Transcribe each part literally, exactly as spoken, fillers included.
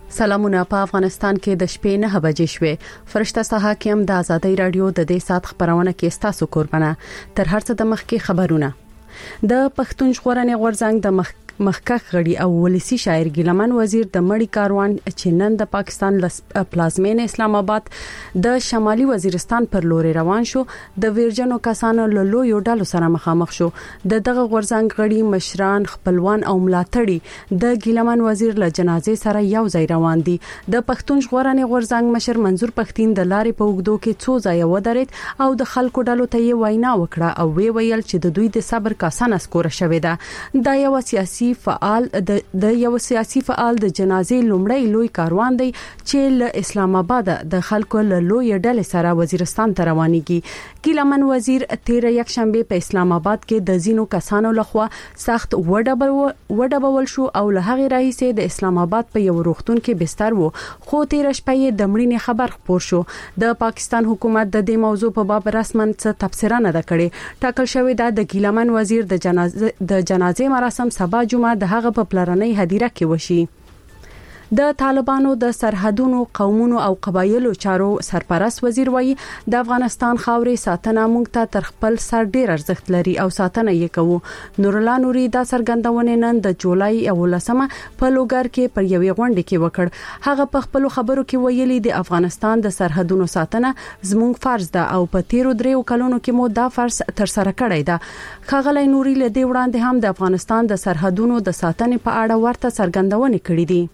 سلامونه. په افغانستان کې د شپې نه بجې شوې. فرشته ساحه کې هم د ازادي رادیو د دې سات خبرونه کې ستاسو قربانه. تر هر څه د مخ کې خبرونه. د پښتون ژغورنې غورځنګ د مخ مخکښ غړي او ولسی شاعر ګیلمن وزیر د مړی کاروان چې نن د پاکستان پلازمین اسلام آباد د شمالي وزیرستان پر لور روان شو د ویرجنو کسانو له لوی ډلو سره مخامخ شو. د دغه غورځنګ غړي مشران خپلوان او ملاتړي د ګیلمن وزیر له جنازې سره یو ځای روان دي. د پښتون ژغورنې غورځنګ مشر منظور پښتين د لارې په اوږدو کې څو ځای ودرېد او د خلکو ډلو ته یې وینا وکړه او وی ویل چې د دوی د صبر کاسه نسکوره شوې ده. دا یو سیاسي فعال د د یو سیاسي فعال د جنازې لومړی لوی کاروان دی چې له اسلام آباد د خلکو له لوی ډلې سره وزیرستان ته روانيږي. ګیلمن وزیر تیر یک شنبه په اسلام آباد کې د زینو کسانو لخوا سخت وډبول شو او له هغه راهیسې د اسلام آباد په یو روغتون کې بستر وو. خو تیر شپه د مړینې خبر خبر شو. د پاکستان حکومت د دې موضوع په باب رسمن څه تفسیر نه کړي. ټاکل شوی دا د ګیلمن وزیر د جنازه د جنازې مراسم سبا جمعه د هغه په پلرنۍ هدیره کې وشي. د طالبانو د سرحدونو قومونو او قبایلو چارو سرپرست وزیر وایي د افغانستان خاورې ساتنه موږ ته تر خپل سر ډیر ارزښت لري او ساتنه یې کوو. نور الله نوري دا څرګندونه نن د جولای اولسمه په لوګر کې پر یوې غونډه کې وکړ. هغه په خپل خبرو کې ویلي د افغانستان د سرحدونو ساتنه زموږ فرض ده او په تیرو دریو کلونو کې مو دا فرض تر سره کړی ده. خغلی نوري له دې وړاندې هم د افغانستان د سرحدونو د ساتنې په اړه ورته څرګندونه کړې دي.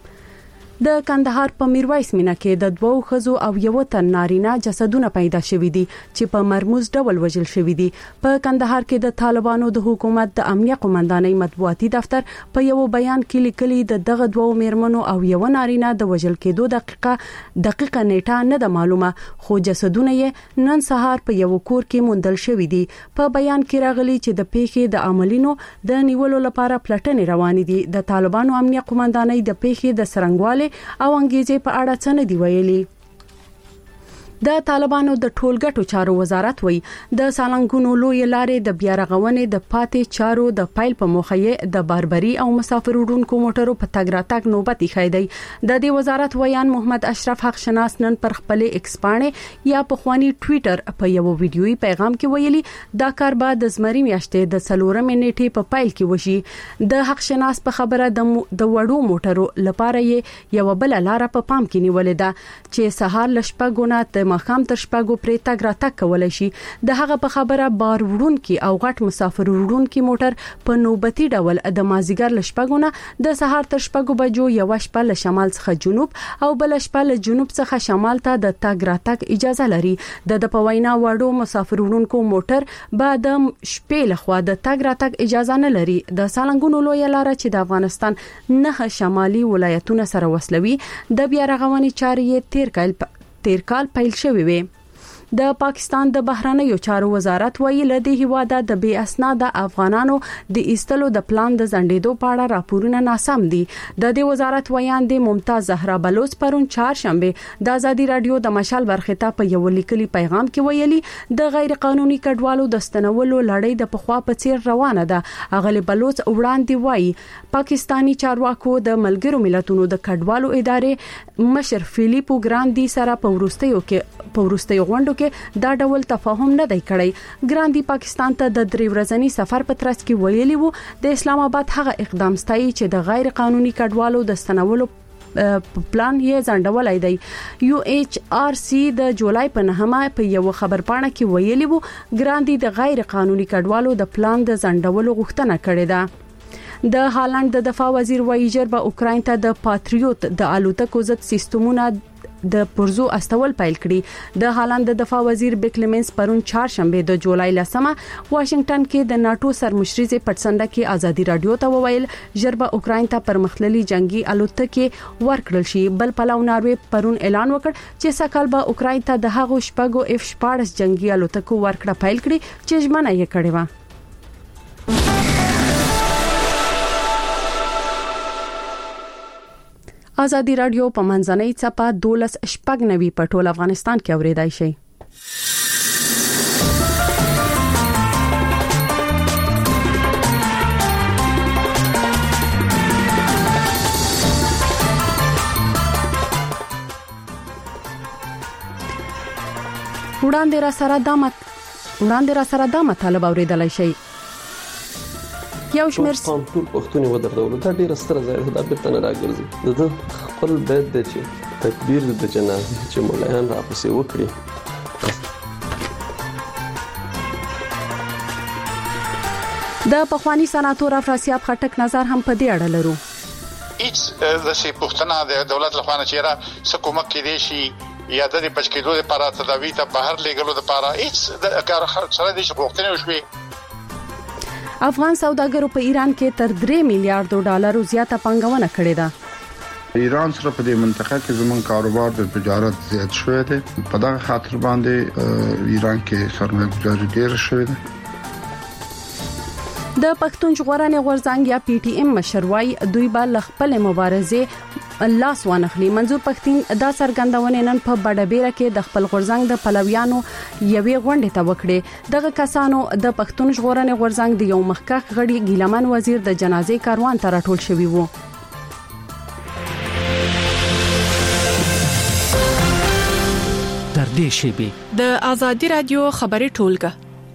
د کندهار په میرویس مینا کې د دوو خزو او یو تن نارینه جسدونه پیدا شوې دي چې په مرموز ډول وژل شوې دي. په کندهار کې د طالبانو د حکومت د امنیه قومندانۍ مطبوعاتي دفتر په یو بیان کې لیکلي د دغه دوو میرمنو او یو نارینه د وژل کېدو دقیقه دقیقه نیټه نه ده معلومه، خو جسدونه یې نن سهار په یو کور کې موندل شوې دي. په بیان کې راغلي چې د پیښې د عملینو د نیولو لپاره پلټنې روانې دي. د طالبانو امنیه قومندانۍ د پیښې د سرنګوالي او انګیزې په اړه څه نه دی ویلي. د طالبانو د ټولګټو چارو وزارت وایي د سالنګونو لوی لارې د بیا رغونې د پاتې چارو د پایل په موخه یې د باربري او مسافر وړونکو موټرو په تګ راتګ نوبت ایښی دی. د دې وزارت ویان محمد اشرف حق شناس نن پر خپل ایکس باندې یا په خواني ټوئیټر په یو ویډیويي پیغام کې ویلي دا کار به د زمري میاشتې د څلورمې نیټې په پایل کې وشي. د حق شناس په خبره د د وړو موټرو لپاره یې یو بل لار په پام کې نیولې ده چې سهار لشپګونه د مخام تر شپږو پرې تګ راتګ کولای شي. د هغه په خبره بار وړونکي او غټ مسافر وړونکي موټر په نوبتي ډول د مازیګر لشپګونه د سهار تر شپږو بجو یو شپه له شمال څخه جنوب او بل شپه له جنوب څخه شمال ته د تګ راتګ اجازه لري. د د پوینا وړو مسافر وړونکو موټر بعد شپې لخوا د تګ راتګ اجازه نه لري. د سالنګونو لوی لار چې د افغانستان نه شمالي ولایتونو سره وصلوي د بیا رغونې چارې تیر کال تیر کال پیل شوې وي. د پاکستان د بهرنیو چارو وزارت ویل د هیواده د بی اسناد افغانانو د ایستلو د پلان د زندېدو په اړه راپورونه ناسم دي. د دې وزارت ویان د ممتاز زهرا بلوچ پرون چهارشنبه د ازادي رادیو د مشال برخه ته په یو لیکلي پیغام کې ویلي د غیر قانوني کډوالو د ستنولو لړۍ د پخوا په څیر روانه ده. اغلی بلوچ وړاندې وایي پاکستانی چارواکو د ملګرو ملتونو د کډوالو ادارې مشر فلیپو ګراندي سره په ورستیو کې په ورستیو غونډو دا ډول تفاهم نه دی کړی. ګراندي پاکستان ته د درې ورځنی سفر په ترڅ کې ویلي وو د اسلام آباد هغه اقدام ستایي چې د غیر قانوني کډوالو د ستنولو پلان یې ځنډولای دی. یو ایچ آر سی د جولای په نهمه په یو خبر پاڼه کې ویلي وو ګراندي د غیر قانوني کډوالو د پلان د ځنډولو غوښتنه کړې ده. د هالند د دفاع وزیر وایجر به اوکراین ته د پاتریوت د الوتکو ضد سیستمونه د پرزو استول پیل کړي. د هالند د دفاع وزیر بیکلمنس پرون چهارشنبه د جولای لسمه واشنگټن کې د ناتو سرمشري پټسنده کې ازادي رادیو ته وویل ژربه اوکراین ته پرمختللي جنگي الوتکې ورکړل شي. بل پلاو ناروی پرون اعلان وکړ چې سکهال به اوکراین ته د هغو شپږو اف شپږ جنگي الوتکو ورکړه پیل کړي چې ژمنه یې کړې و. ازادي رادیو په منځنۍ چپه دولس شپږ نوي په ټول افغانستان کې اوریدای شي. وړاندې را سره د مت وړاندې را سره د مطالب اوریدلای شي. یو شمېر ټول پښتون و درلود دا ډیره ستره ځای ده بیرته نه راګرځي. د خپل بیت د چې تکبیر د جنازې چې مولایان را پسې وکړي. د پخوانی سناتور افراسیاب خټک نظر هم په دې اړه لرو. هیڅ د شي پښتنه د دولت لخوا نه چیرې سکومک کې دي شي یا د بچکیدو لپاره تداوی ته بهر لګلو لپاره هیڅ د کار سره د پښتنه وشوي. افغان سوداګرو په ایران کې تر درې میلیارډ ډالر زیاته پانګونه کړې ده. ایران سره په دې منطقه کې زموږ کاروبار د تجارت زیات شوی دی. په دغه خاطر باندې ایران کې سرمایه‌ګذاري ډېره شوې ده. د پښتون ژغورنې غورځنګ یا پی ټی ایم مشروعي دوی به خپل مبارزه لاس وانخلي. منظور پښتين دا سرګندونه نن په بډبيره کې د خپل غورځنګ د پلویانو یوې غونډې ته وکړي. دغه کسانو د پښتون ژغورنې غورځنګ د یو مخکښ غړي ګیلمن وزیر د جنازې کاروان ته راټول شوی وو. تر دې شیبې د ازادي رادیو خبري ټولګه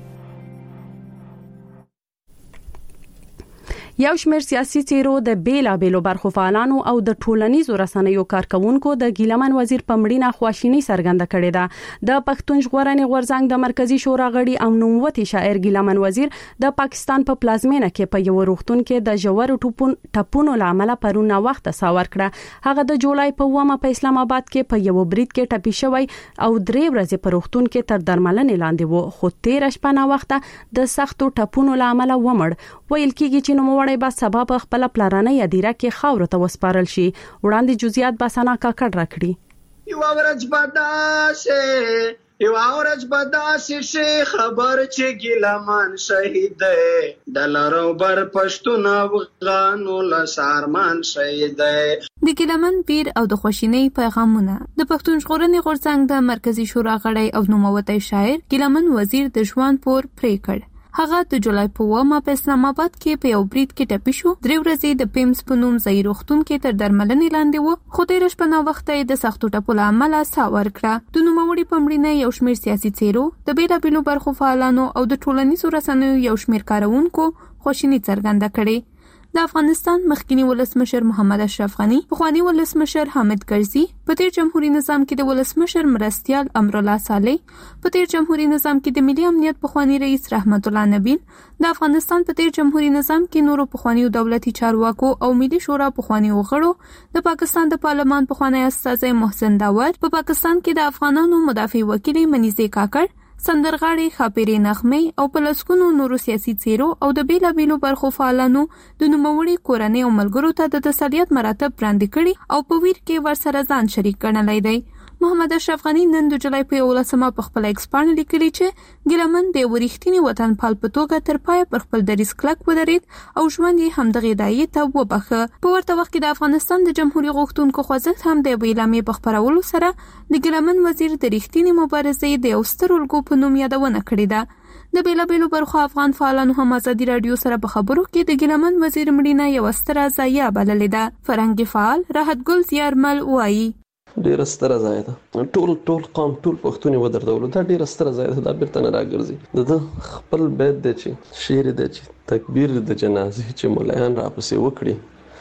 یو شمېر سیاسي څیرو د بیلابېلو برخو فعالانو او د ټولنیزو رسنیو کارکونکو د ګیلمن وزیر په مړینه خواشینی څرګنده کړې ده. د پښتون ژغورنې غورځنګ د مرکزی شورا غړي او نوموتی شاعر ګیلمن وزیر د پاکستان په پلازمینه کې په یو روغتون کې د جوړو ټوپون ټپونو لامل پرونه وخت ساور کړه. هغه د جولای په ومه په اسلام آباد کې په یو برید کې ټپي شوی او درې ورځې په روغتون کې تر درملنې لاندې وو، خو تیر شپه نه وخت د سختو ټپونو لامل ومړ. ویل کېږي چې نو به سبب خپل پلانې یادیره کې خاور ته وسپارل شي. وړاندې جزئیات بسانا کاکړ راکړي. یو ورځ بداسه یو ورځ بداسه شي خبر چې ګیلمن شهید د لارو بر پښتون افغانو لسارمان شهید. د ګیلمن پیر او د خوشینۍ پیغامونه. د پښتون ژغورنې غورځنګ د مرکزی شورا غړی او نوموتی شاعر ګیلمن وزیر د ژوند پور پرې کړ. هغه د جولای په ومه په اسلام آباد کې په یو برید کې ټپي شو. درې ورځې د پیمز په نوم ځای روغتون کې تر درملنې لاندې و، خو تیر شپه نه وخت د سختو ټپو له امله ساه ورکړه. د نوموړي په مړینه یو شمېر سیاسي څیرو، د بیلابېلو برخو فعالانو او د ټولنیزو رسنیو یو شمېر کارونکو خواشیني څرګنده کړې. د افغانستان مخکنی ولسمشر محمد اشرف غنی، پخوانی ولسمشر حامد کرزي، په تیر جمهوریت نظام کې د ولسمشر مرستیال امرالله صالح، په تیر جمهوریت نظام کې د ملي امنیت پخوانی رئیس رحمت الله نبیل، د افغانستان په تیر جمهوریت نظام کې نورو پخوانی دولتي چارواکو او ملي شورا پخوانی وغړو، د پاکستان د پارلمان پخوانی استازی محسن داور، په پا پاکستان کې د افغانانو مدافع وکیل منیزه کاکړ، سندرغاړي خاپيري نغمه او پلسکونو نورو سیاسي څیرو او د بیلابېلو برخو فعالانو د نوموړي کورنۍ او ملګرو ته د تسلیت مراتب وړاندې کړي او په ویر کې ورسره ځان شریک ګڼلی دی. محمد اشرف غنی نن د جولای په یولسمه په خپل ایکس باندې لیکلي چې ګیلمن د ورښتینی وطن پال په توګه تر پای پر خپل دریځ کلک ودرېد او ژوند یې همدغه دایې ته وبخه. په ورته وخت کې د افغانستان د جمهوریت غوښتونکو خوځښت هم د اعلامیې په خپرولو سره د ګیلمن وزیر د رښتینی مبارزې د یو ستر الګو په نوم یادونه کړې ده. د بیلابېلو برخو افغان فعالانو هم ازادي رادیو سره په خبرو کې د ګیلمن وزیر مړینه یو ستره ضایعه بللې ده. فرهنګي فعال راحت ګل زیارمل وایي ډیره ستره ځای ده. ټول ټول قوم ټول پښتون و درلود دا ډیره ستره ځای ده بیرته نه راګرځي. د خپل بیت د چې شعر د چې تکبیر د جنازې چې مولایان را پسې وکړي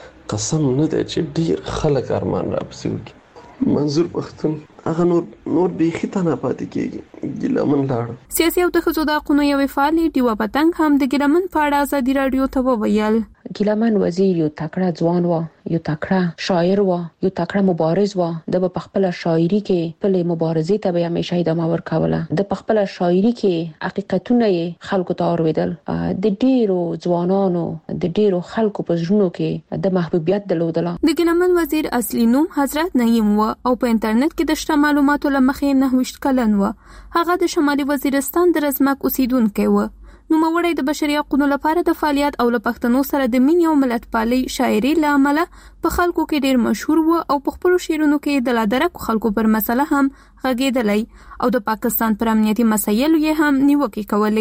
قسم نه دی چې ډیر خلک ارمان را پسې وکړي. منظور پښتون هغه نور نور بیخي ته نه پاتې کېږي. ګیلمن لاړ. سیاسي او د ښځو د حقونو یوې فعالې ډیوه پتنګ هم د ګیلمن په اړه ازادي رادیو ته وویل. ګیلمن وزیر یو تکړه ځوان و، یو تکړه شاعر و، یو تکړه مبارز و. د په خپل شاعري کې خپل مبارزې ته به همیشه ادامه ورکوله. د په خپل شاعري کې حقیقتونه خلکو ته اوریدل. د ډیرو ځوانانو د ډیرو خلکو په ژوند کې د محبوبیت درلودله. د ګیلمن وزیر اصلي نوم حضرت نعیم و او په انټرنیټ کې د شته معلوماتو لمخې نه وشت کلن و. هغه د شمالي وزیرستان د رزمک اوسیدونکی و. نوموړی د بشري حقوقو لپاره د فعالیت او له پښتنو سره د مینې او ملتپالۍ شاعري له امله په خلکو کې ډیر مشهور و او په خپلو شعرونو کې د لادرکو خلکو پر مسله هم غږېدلی او د پاکستان پر امنیتي مسایلو یې هم نیوکې کولې.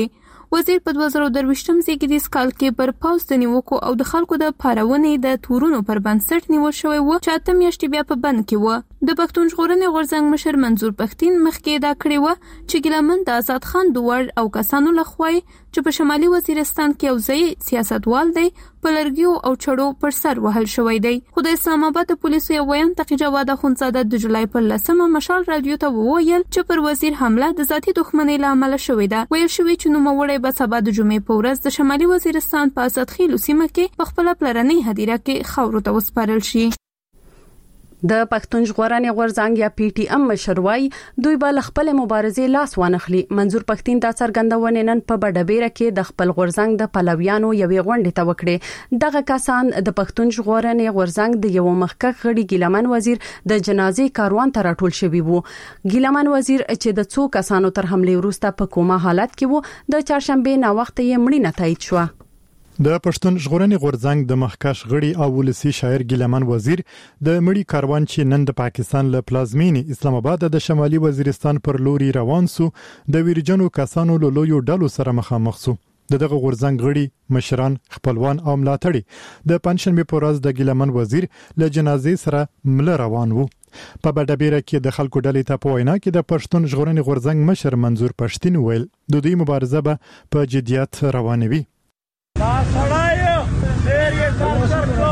وزیر په دوه زره درویشتم زیږدیز کال کې پر پاوز د نیوکو او د خلکو د پارونې د تورونو پر بنسټ نیول شوی و چې اته میاشتې بیا په بند کې و. د پښتون ژغورنې غورځنګ مشر منظور پښتين مخکې دا کړی و چې ګیلمن د آزاد خان دوړ او کسانو لخوا چې په شمالي وزیرستان کې یو ځای سیاستوال دی په لرګیو او چړو پر سر وهل شوی دی. خو د اسلام آباد پولیسو یو ویان تقی جواد اخوندزاده د جولای پر لسمه مشال رادیو ته وویل چې پر وزیر حمله د ذاتي دښمنۍ له امله شوې ده. ویل شوی چې نوموړی به سبا د جمعې په ورځ د شمالي وزیرستان په اسدخیلو سیمه کې په خپله پلرنۍ هدیره کې خاورو ته وسپارل شي. د پښتون ژغورنې غورځنګ یا پی ټی ام مشروي دوی به خپل مبارزې لاس وانخلي. منظور پښتين دا څرګندونه نن په بډبېره کې د خپل غورځنګ د پلویانو یوې غونډې ته وکړه. دغه کسان د پښتون ژغورنې غورځنګ د یو مخکښ غړي ګیلمن وزیر د جنازې کاروان ته راټول شوی وو. ګیلمن وزیر چې د څو کسانو تر حمله وروسته په کومه حالت کې وو د چهارشنبه نا وخت یې مړینه تایید شو. د پښتون ژغورنې غورځنګ د مخکښ غړي او ولسی شاعر ګیلمن وزیر د مړی کاروان چې نن د پاکستان له پلازمینې اسلام آباد د شمالي وزیرستان پر لوري روان سو د ویرجنو کسانو له لویو ډلو سره مخامخ سو. دغه غورځنګ غړي مشران خپلوان او ملاتړي د پنځشنبه په ورځ د ګیلمن وزیر له جنازې سره مل روان وو. په بډبېره کې د خلکو ډلې ته په وینا کې د پښتون ژغورنې غورځنګ مشر منظور پښتين ویل د دوی مبارزه به په جديت روانوي. دا سړایو ډېر یې سر کړو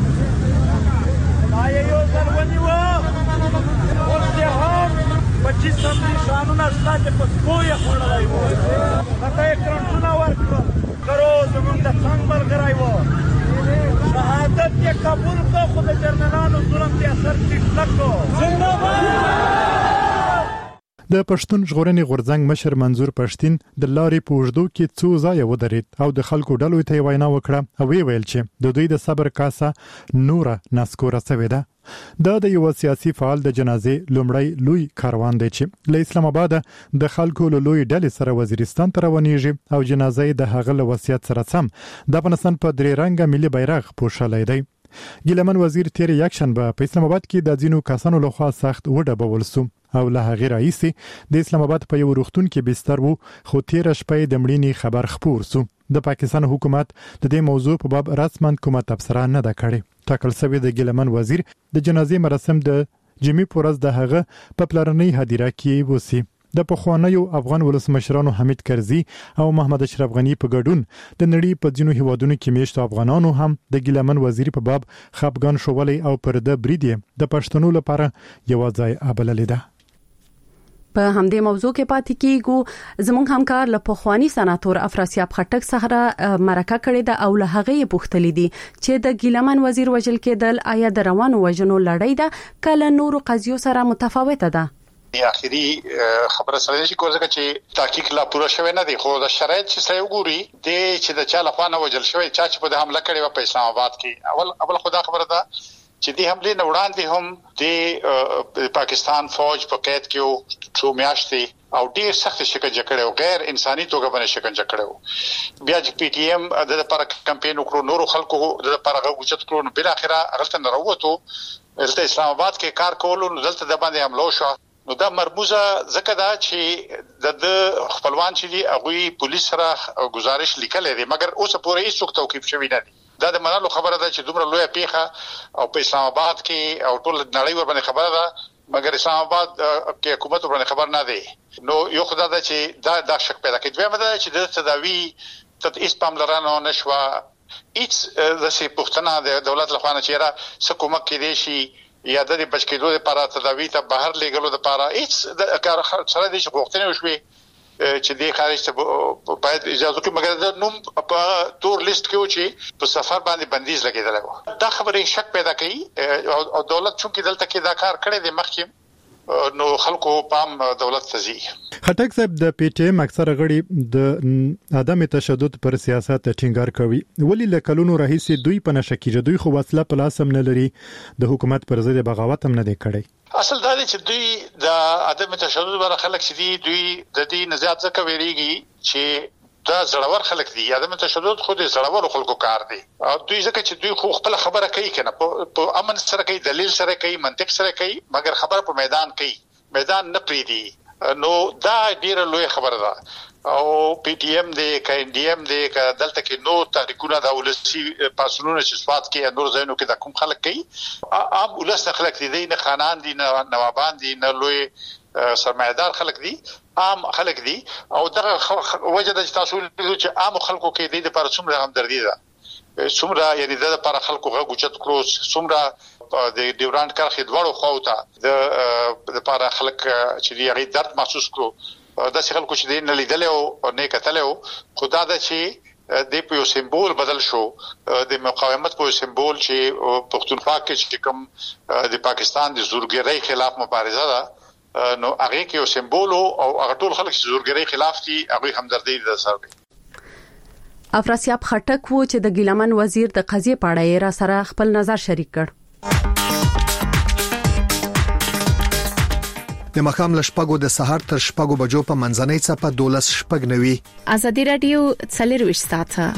دا یې یو ځل ونیوه اوس یې هم پچیس سم نشانونه شته چې په سپو یې خوړلی و هغه یې کرنټونه ورکړل کرو زموږ د څنګ ملګری و شهادت یې قبول کړو خو د جرنرالانو ظلم دې اثر ټیټ نه کړو. زنده‌باد. د پښتون ژغورنې غورځنګ مشر منظور پښتين د لارې په اوږدو کې څو ځای ودرېد او د خلکو ډلو ته وینا وکړه او ویل چې د دوی د صبر کاسه نوره نسکوره شوې ده. دا د یو سیاسي فعال د جنازې لومړی لوی کاروان دی چې له اسلام آباد د خلکو له لوی ډلې سره وزیرستان ته روانېږي او جنازې د هغه له وصیت سره سم د افغانستان په درې رنګه ملي بیرغ پوښلی دی. ګیلمن وزیر تیر یکشنبه په اسلام آباد کې د ځینو کسانو لخوا سخت وډبول سو او له هغه رئیس د اسلام آباد په یو روغتون کې بستر وو خو تیر شپه د مړینې خبر خبر سو. د پاکستان حکومت د دې موضوع په باب رسمن کومه تبصره نه ده کړې. ټاکل شوی د ګیلمن وزیر د جنازې مراسم د جمعې په ورځ د هغه په پلرنۍ هدیره کې وسی. د پخوانیو افغان ولسمشرانو حمید کرزي او محمد اشرف غنی په ګډون د نړۍ په ځینو هیوادونو کې میشتو افغانانو هم د ګیلمن وزیر په باب خپګان شولې او پر د بریدي د پښتنو لپاره یو ځای ابللې ده. په همدې موضوع کې پاتې کیږو. زموږ همکار له پخوانی سناتور افراسیاب خټک سره مرکه کړې ده او له هغه پوښتلې دي چې د ګیلمن وزیر وجل کېدل آیا د روانو وژنو لړۍ ده کله نورو قضیو سره متفاوته ده. اخیری خبره سره شي کوزه چې تحقیق لا پوره شوی نه دی خو د شرایط چې سره وګوري د چې د چا لخوا نه وجل شوی چا چې په حمله کړې و په اسلام آباد کې اول اول خدا خبره ده چې د حمله نه وړاندې هم د پاکستان فوج په قید کې څو میاشتې او ډیر سخت شکنجه کړو غیر انساني توګه باندې شکنجه کړو. بیا چې پی ټی ایم د لپاره کمپاین وکړو نورو خلکو د لپاره غوښتل کړو نو بل اخره غلطه نه وروته دلته اسلام آباد کې کار کولو دلته د باندې حمله شو. نو دا مرموزه ځکه دا چې د خپلوان چې دی هغه پولیس سره گزارش لیکلې دي مګر اوس پورې هیڅ څوک توقيف شوی نه دي. دا د منلو خبره ده چې دومره لویه پیښه او په اسلام آباد کې او ټول نړۍ ور باندې خبره ده مګر اسلام آباد کې حکومت ور باندې خبر نه دی. نو یو خدای دا چې دا د شک پیدا کوي دوی مده چې د تداوی ته اسپام لرانه نشوا هیڅ د سي پښتنه د دولت لخوا نه چیرې سکومک کې دي شي یا د بچکیدو لپاره تداوی ته بهر لګلو لپاره هیڅ د کار سره د غوښتنې وشوي چې د خارج ته باید اجازه کې مګر د نوم په تور لیست کې و چې په سفر باندې بندیز لګیدل و. دا خبره شک پیدا کوي او دولت چې دلته کې دا کار کړی دی مخکې نو خلکو پام دولت تزي. خټک صاحب د پی ټی ایم اکثر غړي د عدم تشدد پر سیاست ټینګار کوي ولی لکلونو راهیسي دوی په نشه کې دوی خو وسله په لاس هم نه لري د حکومت پر ضد بغاوت هم نه دی کړی. اصل دا دی چې دوی د عدم تشدد پر خلک چې دی دوی د دې نزاعت څخه ویریږي چې دا زړور خلک دي عدم تشدد خو د زړور خلکو کار دی او دوی ځکه چې دوی خو خپل خبره کوي کنه په امن سره کوي دلیل سره کوي منطق سره کوي مګر خبره په میدان کوي میدان نه پریدي. نو دا ډیره لوی خبره ده او پی ټی ایم دی ک ان ډی ایم دی ک دلته کې نو تحریکونه د ولسی پاسونو چې سواد کې نور ځینو کې د کوم خلک کوي عام ولس خلک دي نه خانان دي نه نوابان دي نه لوی سرمایدار خلک دي عام خلک دي او دغه وجه د تاسو چې عام خلکو کې د لپاره څومره همدردي ده څومره یعنی د لپاره خلکو غو چت کړو څومره د ډیورانډ کرخې دوړو خوته د لپاره خلک چې یې درد محسوس کړو د خلکو چې نه لیدل او نه کتل خدا د چې د په سمبول بدل شو د مقاومت په سمبول چې پښتونخوا کې چې کوم د پاکستان د زورګرۍ خلاف مبارزه ده نو هغه کې یو سمبول او هغه ټول خلک چې زورګرۍ خلاف دي هغه همدردي د سره افراسیاب خټک وو چې د ګیلمن وزیر د قضیې په اړه را سره خپل نظر شریک کړ. د مخام لشپګو د سحر تر شپګو بجو په منځنۍ څپه دولس شپګ نوي. ازادي رادیو څلرويش ساعته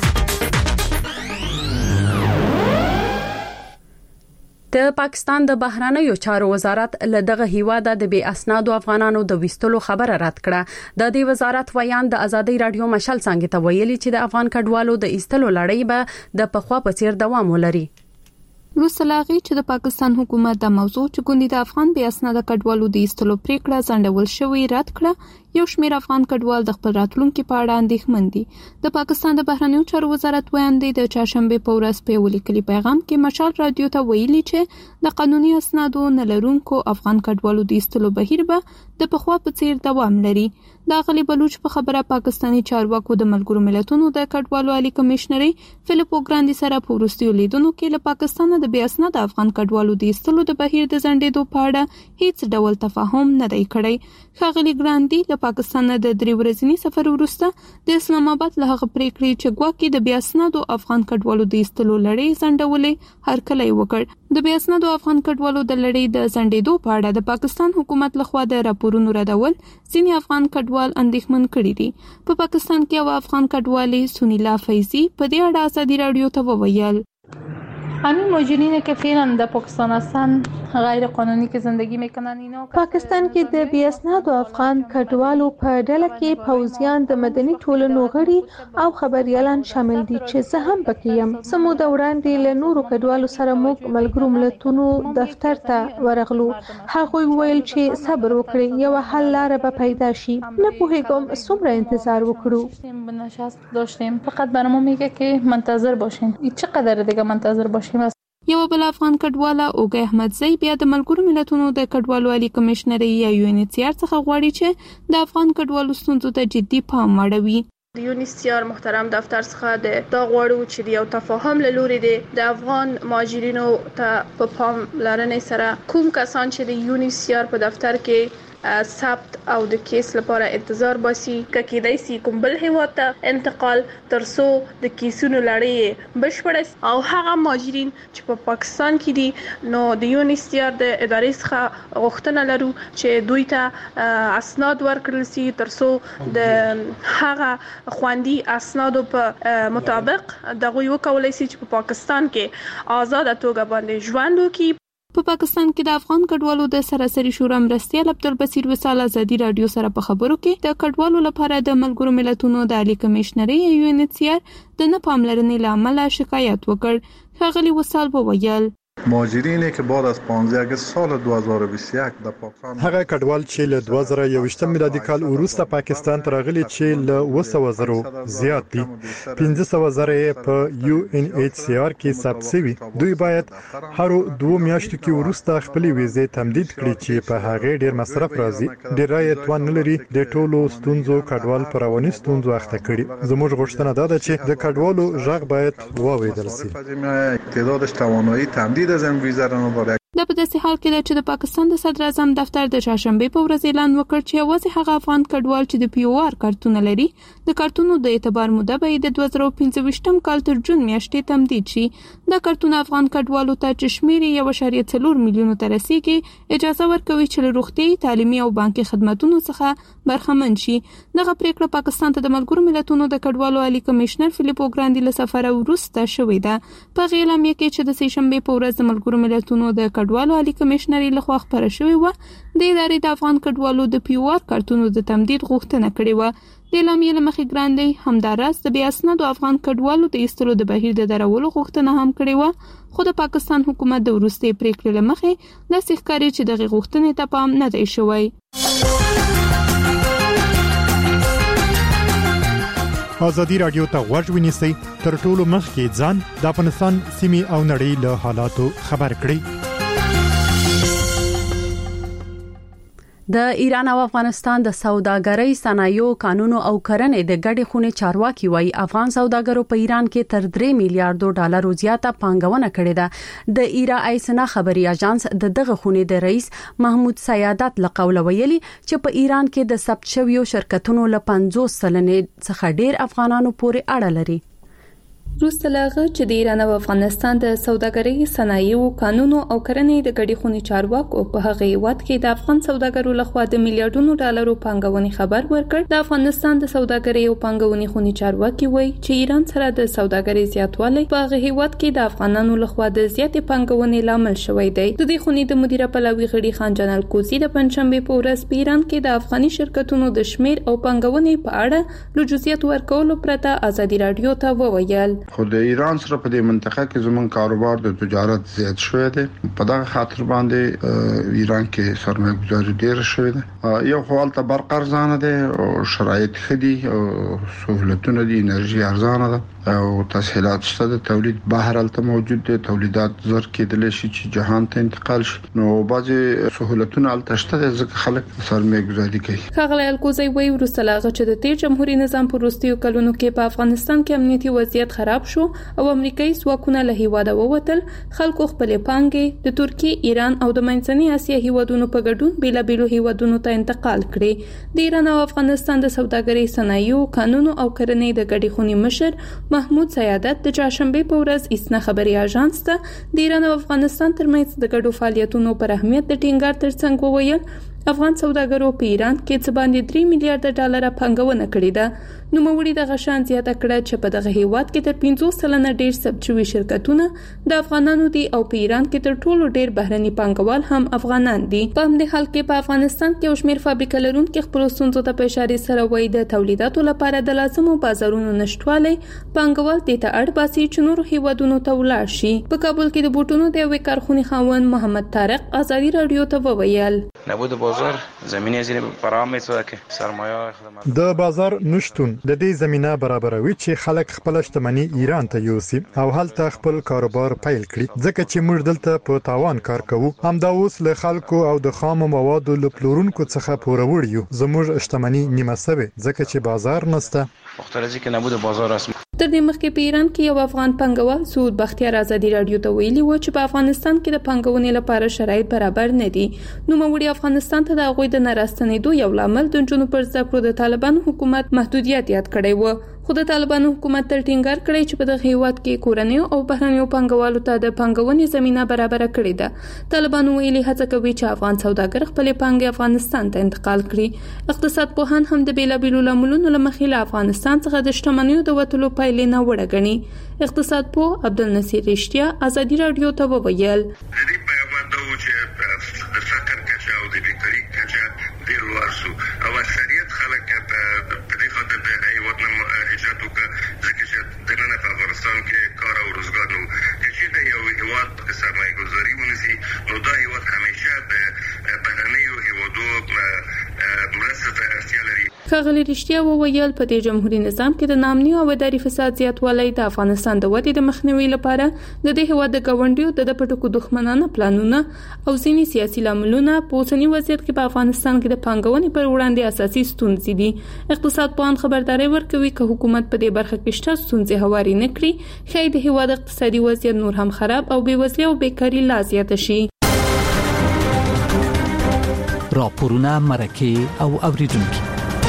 د پاکستان د بهرانیو چارو وزارت له دغه هیواده د بې اسنادو افغانانو د وستلو خبره رد کړه. د دې وزارت ویان د ازادي رادیو مشال څنګه ته ویلي چې د افغان کډوالو د ایستلو لړۍ به د پخوا په څیر دوام ولري. روسلاغي چې د پاکستان حکومت د موضوع چې ګوندي د افغان بې اسناده کډوالو د ایستلو پریکړه ځنډول شوې رد کړه. یو شمېر افغان کډوال د خپل راتلونکو په اړه اندېښمن دي. د پاکستان د بهرنیو چارو وزارت ویاندې د چاشنبه په ورځ په ولیکلي پیغام کې مشال رادیو ته ویلي چې د قانوني اسنادو نه لرونکو افغان کډوالو د ایستلو بهیر به د پخوا په څیر دوام لري. د غلی بلوچ په خبره پاکستانی چارواکو د ملګرو ملتونو د کډوالو عالی کمشنري فلیپو ګراندي سره په وروستیو لیدونو کې له پاکستان د بې اسناده افغان کډوالو د ایستلو د بهیر د ځنډېدو په اړه هیڅ ډول تفاهم نه دی کړی. ښاغلي ګراندي له پاکستان د درې ورځنی سفر وروسته د اسلام آباد له هغه پریکړې چې ګواکې د بې اسنادو افغان کډوالو د ایستلو لړۍ ځنډولې هرکلی وکړ. د بې اسنادو افغان کډوالو د لړۍ د ځنډېدو په اړه د پاکستان حکومت لخوا د راپورونو ردول ځینې افغان کډوال اندېښمن کړي دي. په پاکستان کې یو افغان کډوالې سنیلا فیضی په دې اړه ازادي رادیو ته وویل همین مهاجرین که فعلا در پاکستان هستن غیر قانونی که زندگی میکنن اینا پاکستان کې د بې اسنادو افغان کډوالو په ډله کې پوځیان د مدني ټولنو غړي او خبريالان شامل دي چې زه هم پکې یم. سمود وړاندې له نورو کډوالو سره موږ ملګرو ملتونو دفتر ته ورغلو. هغوی ویل چې صبر وکړئ یو حل لاره به پیدا شي. نه پوهیږم څومره انتظار وکړو. نشست داشتیم فقط برامون میگه که منتظر باشین. چقدر دیگه منتظر باشین. یو بل افغان کډواله اوګه احمدزی بیا د ملګرو ملتونو د کډوالو عالی کمشنري یا یو ان ایچ سی آر څخه غواړي چې د افغان کډوالو ستونزو ته جدي پام وړوي. د یو ان ایچ سی آر محترم دفتر څخه د دا غواړو چې یو تفاهم له لوري د افغان مهاجرینو ته په پام لرنې سره کوم کسان چې د یو ان ایچ سی آر په دفتر کې ثبت او د کیس لپاره انتظار باسي کېدای سي کوم بل هیواد ته انتقال ترڅو د کیسونو لړۍ بشپړ او هغه مهاجرین چې په پاکستان کې دي نو د یو ان ایچ سی آر د ادارې څخه غوښتنه لرو چې دوی ته اسناد ورکړل شي ترڅو د هغه خوندي اسنادو په مطابق دغه یو کولای شي چې په پاکستان کې آزاد توګه باندې ژوند وکړي. په پاکستان کې د افغان کډوالو د سراسري شورا مرستیال عبدالبصیر وصال ازادي رادیو سره په خبرو کې د کډوالو لپاره د ملګرو ملتونو د عالی کمشنري یو ان ایچ سی آر د نه پاملرنې لامل شکایت وکړ. ښاغلي وصال وویل مهاجرینی که بعد از پانزده سال دو هزار و بیست و یک در پاکستان هغه کډوال چې له دوه زره یوویشت میلادي کال وروسته پاکستان ته راغلي چې له اوه سوه زرو زیات دي پنځه سوه زره په یو ان ایچ سی آر کې ثبت شوي. دوی باید هر دوه میاشتو کې وروسته خپل ویزې تمدید کړي چې په هغه ډیر مصرف راځي. ډیر یې توان نه لري د ټولو ستونزو کډوال پر رواني ستونزو اخته کړي. زموږ غوښتنه دا ده چې د کډوالو ژغ باید واوریدل شي. تعدادش توانایی تمدید از این ویزه را نداره. د په داسې حال کې چې د پاکستان د صدر اعظم دفتر د چاشنبه په ورځ اعلان وکړ چې یوازې هغه افغان کډوال چې د پی او آر کارتونه لري د کارتونو د اعتبار موده به د دوه زره پنځه ویشتم کال تر جون میاشتې تمدید شي. د کارتونه افغان کډوالو ته چې شمیر یو اعشاریه څلور میلیون ته رسیدي اجازه ورکوي چې له روغتي تعلیمي او بانکي خدماتو څخه برخمن شي. دغه پریکړه پاکستان ته د ملګرو ملتونو د کډوالو عالی کمشنر فلیپو ګراندي له سفر وروسته شوې ده. په اعلامیه کې چې د سهشنبه په ورځ د ملګرو ملتونو د کډوالو عالی کمشنري لخوا خبره شوې و د ادارې د افغان کډوالو د پی او آر کارتونو د تمدید غوښتنه کړې و. د اعلامیې له مخې ګران دی همداراز د بې اسنادو افغان کډوالو د ایستلو د بهیر د درولو غوښتنه هم کړې وه، خو د پاکستان حکومت د وروستي پریکړې له مخې داسې ښکاري چې دغه غوښتنې ته پام نه دی شوی. ازادي رادیو ته غوږ ونیسئ، تر ټولو مخکې ځان د افغانستان سیمې او نړۍ له حالاتو خبر کړئ. د ایران او افغانستان د سوداګرۍ، صنایعو، قانونو او کرنې د ګډې خونې چارواکي وایي افغان سوداګرو په ایران کې تر درې میلیارډ ډالر زیاته پانګونه کړې ده. د ایرا ایسنا خبري اژانس د دغه خونې د رئیس محمود سیادت لقول ویلي چې په ایران کې د ثبت شویو شرکتونو له پنځوس سلنې څخه ډیر افغانانو پورې اړه لري. وروسته له هغه چې د ایران او افغانستان د سوداګرۍ، صنایعو، قانونو او کرنې د ګډې خونې چارواکو په هغه هیواد کې د افغان سوداګرو لخوا د میلیارډونو ډالرو پانګونې خبر ورکړ. د افغانستان د سوداګرۍ او پانګونې خونې چارواکي وایي چې ایران سره د سوداګرۍ زیاتوالی په هغه هیواد کې د افغانانو لخوا د زیاتې پانګونې لامل شوی دی. د دې خونې د مدیره پلاوي غړي خان جان الکوزي د پنځشنبه په ورځ په ایران کې د افغاني شرکتونو د شمیر او پانګونې په اړه له جزئیات ورکولو پرته ازادي رادیو ته وویل. خو د ایران سره په دې منطقه کې زمون کاروبار د تجارت زیات شوی دی. په دغه خاطر باندې ایران کې سرمایه گذاري ډیره شوې ده. یو خپل ته برق ارزانه ده او شرایط خدي او سہولتونه دي، انرژي ارزانه ده او تسهیلات شته د تولید بهر الته موجود دي. تولیدات زر کېدل شي چې جهان ته انتقال شي. نو بعضي سہولتونه الته شته ځکه خلک سرمایه گذاري کوي. خغل الکوزي وایي ورسره هغه چې د تیر جمهوریت نظام په وروستیو کلونو کې په افغانستان کې امنیتي وضعیت خراب شو او امریکایي ځواکونه له هیواده ووتل، خلکو خپل پانګې د ترکیه، ایران او د منځنۍ اسیا هیوادونو په ګډون بیلابیلو هیوادونو ته انتقال کړي. د ایران او افغانستان د سوداګرۍ، صنایعو، قانونو او کرنې د ګډې خونې مشر محمود سیادت د چهارشنبه په ورځ ایسنا خبري اژانس ته د ایران او افغانستان ترمنځ د ګډو فعالیتونو پر اهمیت د ټینګار ترڅنګ وویل افغان سوداګرو په ایران کې څه باندې درې میلیارډ ډالر پانګونه کړې ده. نو موري د غشان زیاته کړه چې په دغه هیواد کې تر پنځوس سلنه ډیر ثبت شوي شرکتونه د افغانانو دي او په ایران کې تر ټولو ډیر بهرني پانګوال هم افغانان دي. په همدې حال کې په افغانستان کې یو شمېر فابریکې لرونکي خپل ستونزو ته په اشاره سره وایي د تولیداتو لپاره د لازمو بازارونو نشټوالی پانګوال دې ته اړ باسي چې نورو هیوادونو ته ولاړ شي. په کابل کې د بوټونو د یوې کارخونې خاوند محمد طارق ازادي رادیو ته وویل نبود بازار زمینه زیر فراهم شده که سرمایه د بازار نشټون د دې زمينه برابروي چې خلک خپل شتمنۍ ایران ته یوسي او هلته خپل کاروبار پیل کړي، ځکه چې موږ دلته په تاوان کار کوو. همدا اوس له خلکو او د خام موادو له پلورونکو څخه پوروړ یو. زموږ شتمنۍ نیمه سوي ځکه چې بازار نشته. مختلفه کې نبود بازار است. تر دې مخکې په ایران کې یو افغان پانګوال سعود بختیار ازادي رادیو ته ویلي و چې په افغانستان کې د پانګونې لپاره شرایط برابر نه دي. نو موږ افغانستان ته د غوي د ناراستنېدو یو لامل د جنوب پر زده کړو د طالبانو حکومت محدودیت یاد کړی و. خو د طالبانو حکومت تل ټینګار کړی چې په دغه هیواد کې کورنیو او بهرنیو پانګوالو ته د پانګونې زمينه برابر کړې ده. طالبانو ویلي هڅه کوي چې افغان سوداګر خپل پانګې افغانستان ته انتقال کړي. اقتصاد پوهان هم د بیلابیلو لاملونو لمخې له افغانستان څخه د شتمنیو د وټلو پایلې نه وړه غني. اقتصاد پوه عبدالنصیر رښتیا ازادي رادیو ته وویل او اکثریت خلک په دې خاطر د هیواد نه هجرت وکړي ځکه چې دننه په افغانستان کې کار او روزګار نو چې د یو هیواد په سرمایه گذاري ونیسي نو دا هیواد همیشه د بهرنیو هیوادو مرسته ته اړتیا لري. ښاغلي رښتیا وویل په دې جمهوریت نظام کې د نامني او اداري فساد زیاتوالی د افغانستان د ودې د مخنیوي لپاره د دې هیواد د ګاونډیو د پټکو دښمنانه پلانونه او ځینې سیاسي لاملونه په اوسنی وضعیت کې په افغانستان کې د پانګونې پر وړاندې اساسي ستونزې دي. اقتصاد پوهان خبرداري ورکوي چې حکومت په دې برخه کې شته ستونزې هواري نه کړي ښایي د هیواد اقتصادي وضعیت نور هم خراب او بېوزلي او بیکاري لا زیاته شي. راپورونه مرکه او اوریدونکو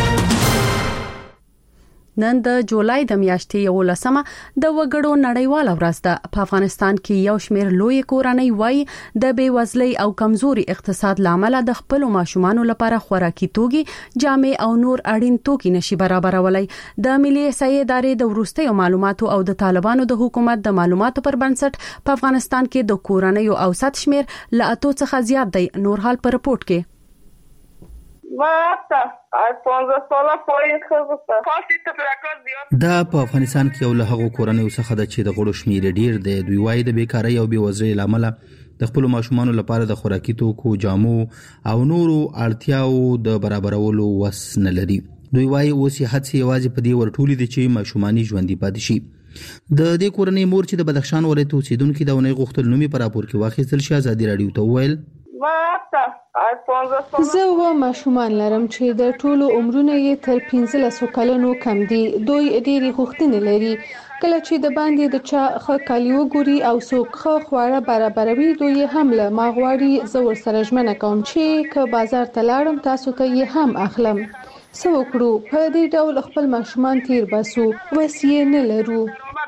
نن د جولای د میاشتې یولسمه د وګړو نړیواله ورځ ده. په افغانستان کې یو شمېر لوی کورنۍ وایي د بیوزلۍ او کمزوري اقتصاد لامل د خپل ماشومانو لپاره خوراکي توکي، جامې او نور اړین توکي نشي برابرولای. د ملي احصایې ادارې د وروستیو معلوماتو او د طالبانو د حکومت د معلوماتو پر بنسټ په افغانستان کې د کورنۍ اوسط شمېر له اتو څخه زیات دی. نور حال پر رپورت کې Basta, Alfonso sola پایین خبره. خاصی تفکر زیاد. دا په افغانستان کې یو له هغو کورنیو څخه ده چې د غړو شمیر ډیر دی. دوی وايي د بیکارۍ او بېوزلۍ لامل د خپل ماشومان لپاره د خوراکي توکو، جامو او نورو اړتیاو د برابرولو وس نه لري. دوی وايي اوس یې هڅې یوازې په دې ورټولې دي چې ماشومانی ژوندۍ پاتې شي. د دې کورنۍ مور چې د بدخشان ولایت اوسیدونکې ده ونې غوښتل نومي په راپور کې واخیستل شي. ازادي راډیو ته وویل زه و ماشومان لرم چې د ټولو عمرونه یې تر پنځلس کلونو کم دي. دوی ډېری غوښتنې لري. کله چې د باندې د چا ښه کالي وګوري او څوک ښه خواړه برابروي دوی هم له ما غواړي. زه ورسره ژمنه کوم چې که بازار ته لاړم تاسو ته یې هم اخلم. څه وکړو؟ په دې ډول خپل ماشومان تیر باسو، وس یې نه لرو.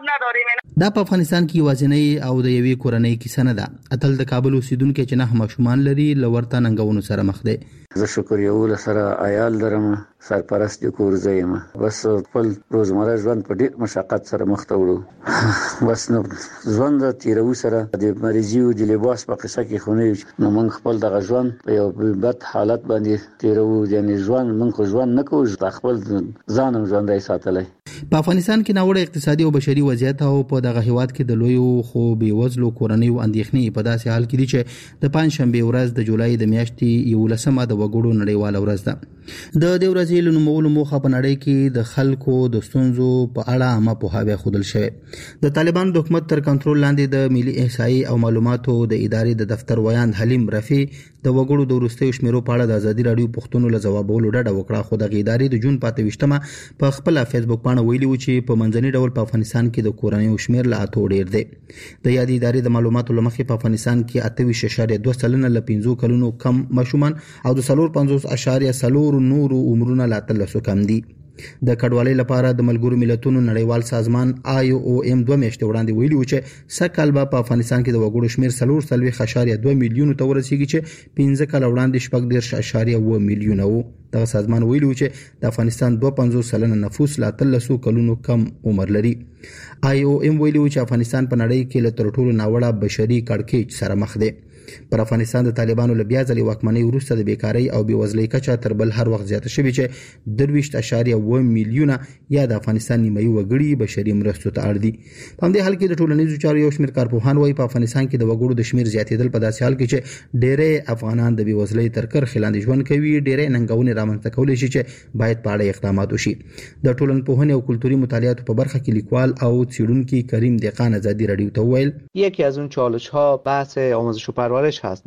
دا په افغانستان کې یوازینی او د یوې کورنۍ کیسه نه ده. اتل د کابل اوسیدونکو چې نه ماشومان لري لورته ننګونو سره مخ دی. زه شکر یو سره عیال لرم، سرپرست د کور زیم، بس خپل روزمره ژوند په ډیر مشقت سره مخ ته وړو. بس نو ژوند تیرو سره د مریضي او د لباس په قصه کې خو نه، نو موږ خپل دغه ژوند په یو بد حالت باندې تیرو. یعنی ژوند موږ خو ژوند نه کوو، خپل ځانم ژوندۍ ساتلی. په افغانستان کې ناوړه اقتصادي او بشري وضعیت او په دغه هیواد کې د لویو خو بېوزلو کورنیو اندېښنې په داسې حال کې دي چې د پنځشنبې ورځ د جولای د میاشتې یولسمه د وګړو نړیواله ورځ ده. د دې ورځې له نومولو موخه په نړۍ کې د خلکو د ستونزو په اړه عامه پوهاوی ښودل شوی. د طالبانو د حکومت تر کنټرول لاندې د ملي احصایې او معلوماتو د ادارې د دفتر ویاند حلیم رفیع د وګړو د وروستیو شمیرو په اړه د ازادي راډیو پوښتنو له ځوابولو ډډه وکړه. خو دغه ادارې د جون په اته ویشتمه په خپل فیسبوک باندې ویلي و چې په منځني ډول په افغانستان کې د کورنیو شمیر له اتو ډیر دی. د یادې ادارې د معلوماتو لمخې په افغانستان کې اته ویشت اعشاریه دوه سلنه له پنځو کلونو کم ماشومان او د څلور پنځوس اعشاریه څلور نورو عمرونه لا اتلسو کم دي. د کډوالۍ لپاره د ملګرو ملتونو نړیوال سازمان آی او ام دوه میاشتې وړاندې ویلي و چې سږ به په افغانستان کې د وګړو شمیر څلور څلوېښت اعشاریه دوه میلیونو ته ورسیږي چې پنځه کاله وړاندې شپږ دېرش اعشاریه اووه میلیونه و. دغه سازمان ویلي و چې د افغانستان دوه پنځوس سلنه نفوس له اتلسو کلونو کم عمر لري. آی او ام ویلي و چې افغانستان په نړۍ کې له تر ټولو ناوړه بشري کړکېچ سره مخ دی. پر افغانستان د طالبانو له بیا ځلې واکمنۍ وروسته د بیکارۍ او بېوزلۍ کچه تر بل هر وخت زیاته شوې چې درویشت اعشاریه اووه میلیونه یا د افغانستان نیمایي وګړي بشري مرستو ته اړ دي. په همدې حال کې د ټولنیزو چارو یو شمېر کارپوهان وایي په افغانستان کې د وګړو د شمېر زیاتېدل په داسې حال کې چې ډېری افغانان د بېوزلۍ تر کرښې لاندې ژوند کوي، ډېری ننګونې رامنځته کولی شي چې باید په اړه اقدامات وشي. د ټولنپوهنې او کلتوري مطالعاتو په برخه کې لیکوال او څېړونکی کریم دهقان ازادي راډیو ته وویل یکی از اون چالش‌ها بحث آموزش و پرورش هست.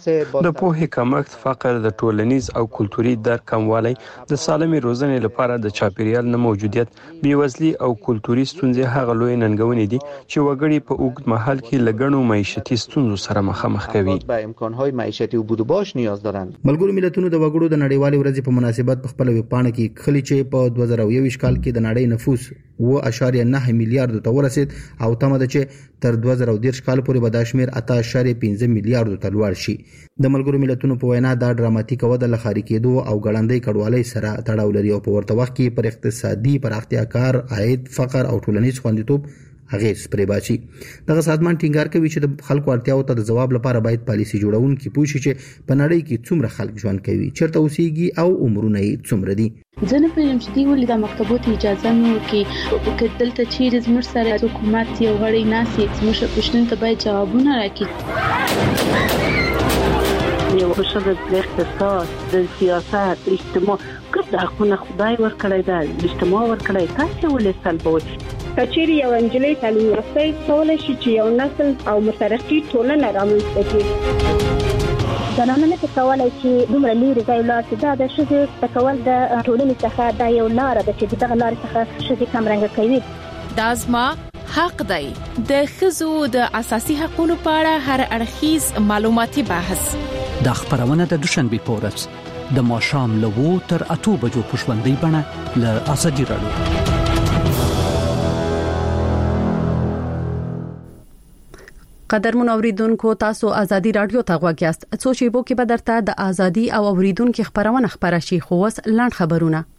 د پوهې کمښت، فقر، د ټولنیز او کلتوري درک کموالی، د سالمې روزنې لپاره د چاپیریال نه موجودیت، بېوزلي او کلتوري ستونزې هغه لوی ننګونې دي چې وګړي په اوږد مهال کې له ګڼو معیشتي ستونزو سره مخامخ کوي. به امکانهای معیشتی و بود و باش نیاز دارند. ملګرو ملتونو د وګړو د نړیوالې ورځې په مناسبت په خپل ویبپاڼه کې خلی چې په دوه زره یوویشت کال کې د نړۍ نفوس اووه اعشاریه نهه میلیارډو ته ورسید او تمه ده چې تر دوه زره دېرش کال پورې به دا شمېر اته اعشاریه پنځه میلیارډو ته لوړ شي. د ملګرو ملتونو په وینا دا ډراماتیکه وده له ښاري کېدو او ګړندۍ کډوالۍ سره تړاو لري او په ورته وخت کې پر اقتصادي پراختیا، کار، عاید، فقر او ټولنیز خوندیتوب اغیز پرې باچي. دغه سازمان ټینګار کوي چې د خلکو اړتیاو ته د ځواب لپاره باید پالیسي جوړونکي پوه شي چې په نړۍ کې څومره خلک ژوند کوي، چیرته اوسېږي او عمرونه یې څومره دي. زه نه پوهېږم چې دوی ولې د مکتبو ته اجازه نه ورکوي. که دلته چیرې زموږ سره حکومت یو غړی ناست وي زموږ پوښتنو ته باید جوابونه راکړي. یو ښځه د اقتصاد، د سیاست، اجتماع ګډ اړخونه خدای ورکړی ده، اجتماع ورکړی، تاسې ولې سلبوئ؟ کچېرې یو نجلۍ تعلیم یافته کولی شي چې یو نسل او مترقي ټولنه رامنځته کړي. زنانه نه کولی چې دومره لرې ځای ولاړ شي. دا د ښځې زده کول د ټولنې څخه دا یو لاره ده چې دغه لارې څخه ښځې کمرنګه کوي. دا زما حق دی. د ښځو د اساسي حقوقو په اړه هر اړخیز معلوماتي بحث د خبرونه د دوشنبه په ورځ د ماښام له وو تر اته بجو په ژوندۍ بڼه له ازادي راډیو. قدرمن اوریدونکو تاسو ازادي رادیو ته غوږ یاست. څو شیبو کې به درته د ازادي او اوریدونکو خبرونه خبره شي. خو وس لاند خبرونه